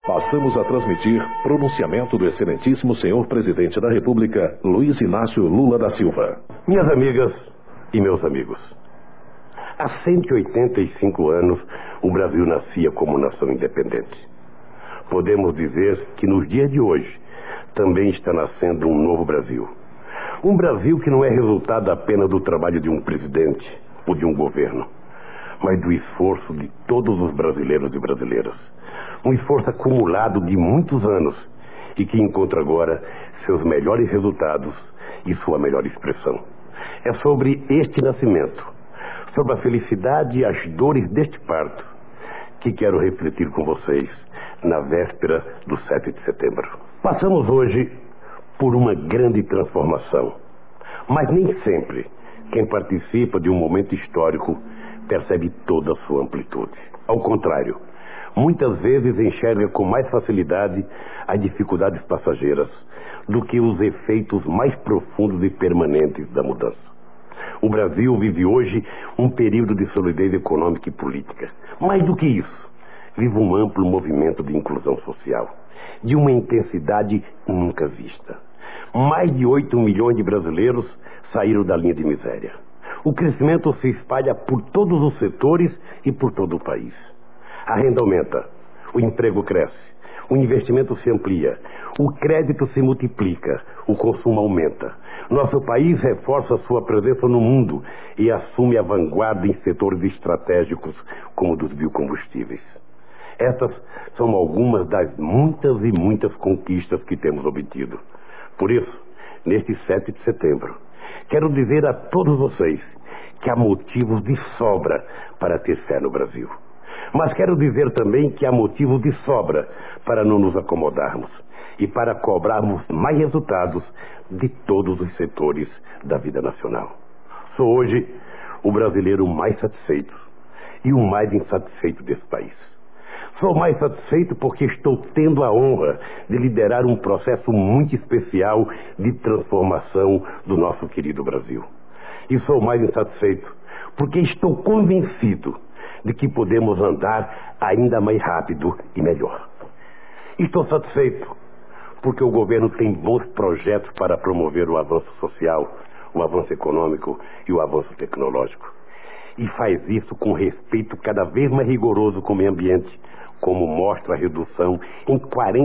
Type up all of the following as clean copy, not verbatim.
Passamos a transmitir pronunciamento do excelentíssimo senhor presidente da República, Luiz Inácio Lula da Silva. Minhas amigas e meus amigos, há 185 anos o Brasil nascia como nação independente. Podemos dizer que nos dias de hoje também está nascendo um novo Brasil. Um Brasil que não é resultado apenas do trabalho de um presidente ou de um governo, mas do esforço de todos os brasileiros e brasileiras. Um esforço acumulado de muitos anos e que encontra agora seus melhores resultados e sua melhor expressão. É sobre este nascimento, sobre a felicidade e as dores deste parto, que quero refletir com vocês na véspera do 7 de setembro. Passamos hoje por uma grande transformação, mas nem sempre quem participa de um momento histórico percebe toda a sua amplitude. Ao contrário, muitas vezes enxerga com mais facilidade as dificuldades passageiras do que os efeitos mais profundos e permanentes da mudança. O Brasil vive hoje um período de solidez econômica e política. Mais do que isso, vive um amplo movimento de inclusão social, de uma intensidade nunca vista. Mais de 8 milhões de brasileiros saíram da linha de miséria. O crescimento se espalha por todos os setores e por todo o país. A renda aumenta, o emprego cresce, o investimento se amplia, o crédito se multiplica, o consumo aumenta. Nosso país reforça sua presença no mundo e assume a vanguarda em setores estratégicos como o dos biocombustíveis. Estas são algumas das muitas e muitas conquistas que temos obtido. Por isso, neste 7 de setembro, quero dizer a todos vocês que há motivos de sobra para ter fé no Brasil. Mas quero dizer também que há motivos de sobra para não nos acomodarmos e para cobrarmos mais resultados de todos os setores da vida nacional. Sou hoje o brasileiro mais satisfeito e o mais insatisfeito desse país. Sou mais satisfeito porque estou tendo a honra de liderar um processo muito especial de transformação do nosso querido Brasil. E sou mais insatisfeito porque estou convencido de que podemos andar ainda mais rápido e melhor. Estou satisfeito porque o governo tem bons projetos para promover o avanço social, o avanço econômico e o avanço tecnológico. E faz isso com respeito cada vez mais rigoroso com o meio ambiente, como mostra a redução em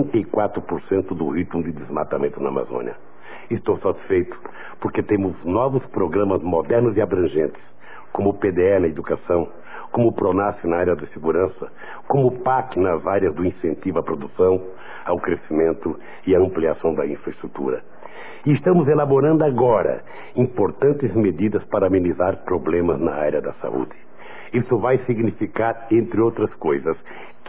44% do ritmo de desmatamento na Amazônia. Estou satisfeito porque temos novos programas modernos e abrangentes, como o PDE na educação, como o PRONASSE na área da segurança, como o PAC nas áreas do incentivo à produção, ao crescimento e à ampliação da infraestrutura. E estamos elaborando agora importantes medidas para amenizar problemas na área da saúde. Isso vai significar, entre outras coisas,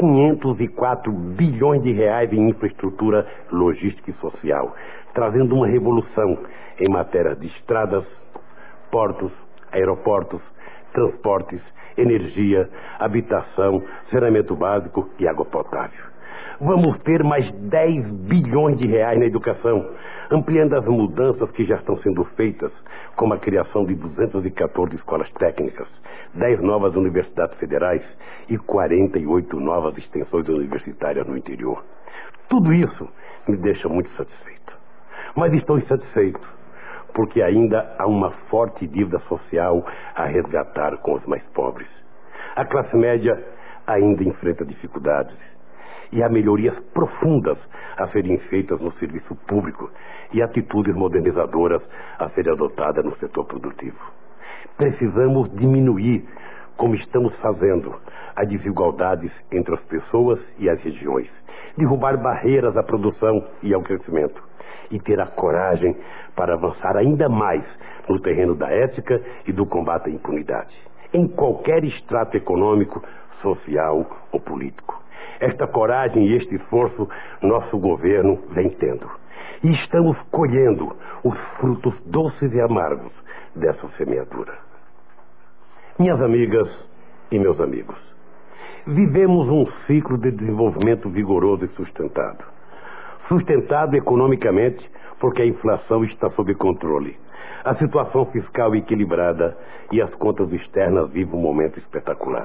504 bilhões de reais em infraestrutura logística e social, trazendo uma revolução em matéria de estradas, portos, aeroportos, transportes, energia, habitação, saneamento básico e água potável. Vamos ter mais 10 bilhões de reais na educação, ampliando as mudanças que já estão sendo feitas, como a criação de 214 escolas técnicas, 10 novas universidades federais e 48 novas extensões universitárias no interior. Tudo isso me deixa muito satisfeito. Mas estou insatisfeito porque ainda há uma forte dívida social a resgatar com os mais pobres. A classe média ainda enfrenta dificuldades e há melhorias profundas a serem feitas no serviço público e atitudes modernizadoras a serem adotadas no setor produtivo. Precisamos diminuir, como estamos fazendo, as desigualdades entre as pessoas e as regiões, derrubar barreiras à produção e ao crescimento e ter a coragem para avançar ainda mais no terreno da ética e do combate à impunidade, em qualquer extrato econômico, social ou político. Esta coragem e este esforço nosso governo vem tendo. E estamos colhendo os frutos doces e amargos dessa semeadura. Minhas amigas e meus amigos, vivemos um ciclo de desenvolvimento vigoroso e sustentado. Sustentado economicamente porque a inflação está sob controle, a situação fiscal equilibrada e as contas externas vivem um momento espetacular.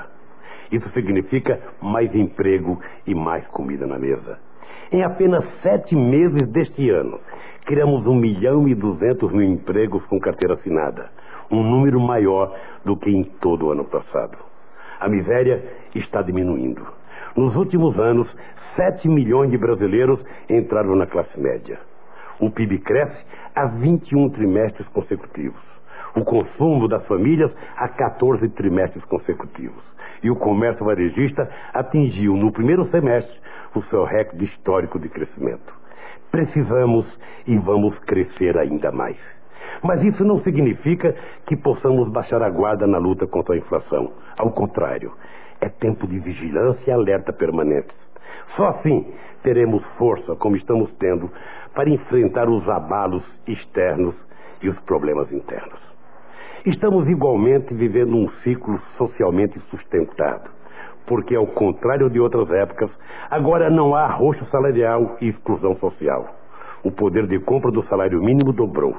Isso significa mais emprego e mais comida na mesa. Em apenas 7 meses deste ano, criamos 1.200.000 empregos com carteira assinada, um número maior do que em todo o ano passado. A miséria está diminuindo. Nos últimos anos, 7 milhões de brasileiros entraram na classe média. O PIB cresce há 21 trimestres consecutivos. O consumo das famílias há 14 trimestres consecutivos. E o comércio varejista atingiu no primeiro semestre o seu recorde histórico de crescimento. Precisamos e vamos crescer ainda mais. Mas isso não significa que possamos baixar a guarda na luta contra a inflação. Ao contrário, é tempo de vigilância e alerta permanentes. Só assim teremos força, como estamos tendo, para enfrentar os abalos externos e os problemas internos. Estamos igualmente vivendo um ciclo socialmente sustentado, porque, ao contrário de outras épocas, agora não há arroxo salarial e exclusão social. O poder de compra do salário mínimo dobrou.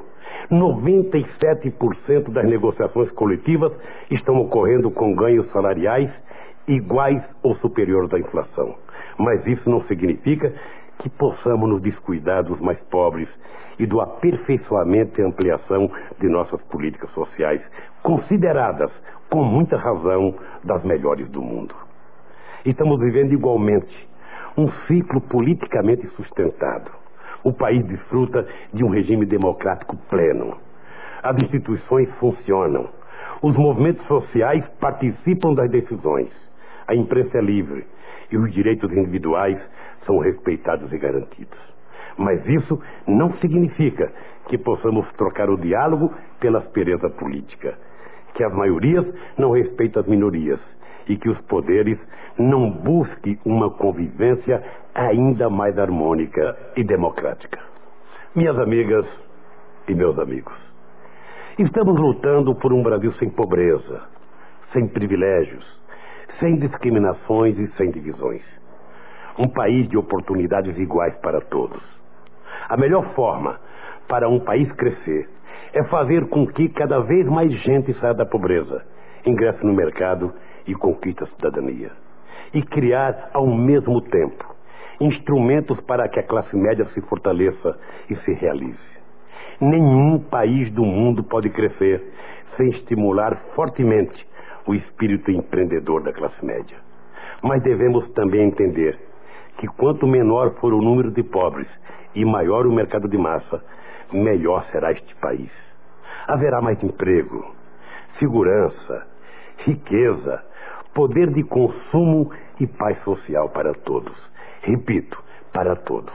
97% das negociações coletivas estão ocorrendo com ganhos salariais iguais ou superiores à inflação. Mas isso não significa que possamos nos descuidar dos mais pobres e do aperfeiçoamento e ampliação de nossas políticas sociais, consideradas, com muita razão, das melhores do mundo. Estamos vivendo igualmente um ciclo politicamente sustentado. O país desfruta de um regime democrático pleno. As instituições funcionam. Os movimentos sociais participam das decisões. A imprensa é livre e os direitos individuais são respeitados e garantidos. Mas isso não significa que possamos trocar o diálogo pela aspereza política, que as maiorias não respeitam as minorias e que os poderes não busquem uma convivência ainda mais harmônica e democrática. Minhas amigas e meus amigos, estamos lutando por um Brasil sem pobreza, sem privilégios, sem discriminações e sem divisões. Um país de oportunidades iguais para todos. A melhor forma para um país crescer é fazer com que cada vez mais gente saia da pobreza, ingresse no mercado e conquiste a cidadania. E criar, ao mesmo tempo, instrumentos para que a classe média se fortaleça e se realize. Nenhum país do mundo pode crescer sem estimular fortemente o espírito empreendedor da classe média. Mas devemos também entender que quanto menor for o número de pobres e maior o mercado de massa, melhor será este país. Haverá mais emprego, segurança, riqueza, poder de consumo e paz social para todos. Repito, para todos.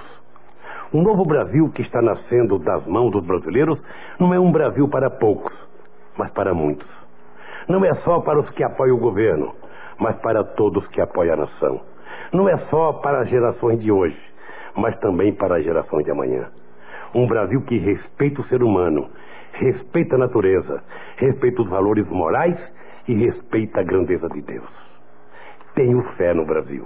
O novo Brasil que está nascendo das mãos dos brasileiros não é um Brasil para poucos, mas para muitos. Não é só para os que apoiam o governo, mas para todos que apoiam a nação. Não é só para as gerações de hoje, mas também para as gerações de amanhã. Um Brasil que respeita o ser humano, respeita a natureza, respeita os valores morais e respeita a grandeza de Deus. Tenho fé no Brasil.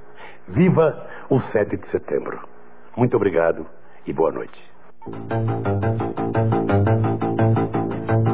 Viva o 7 de setembro. Muito obrigado e boa noite.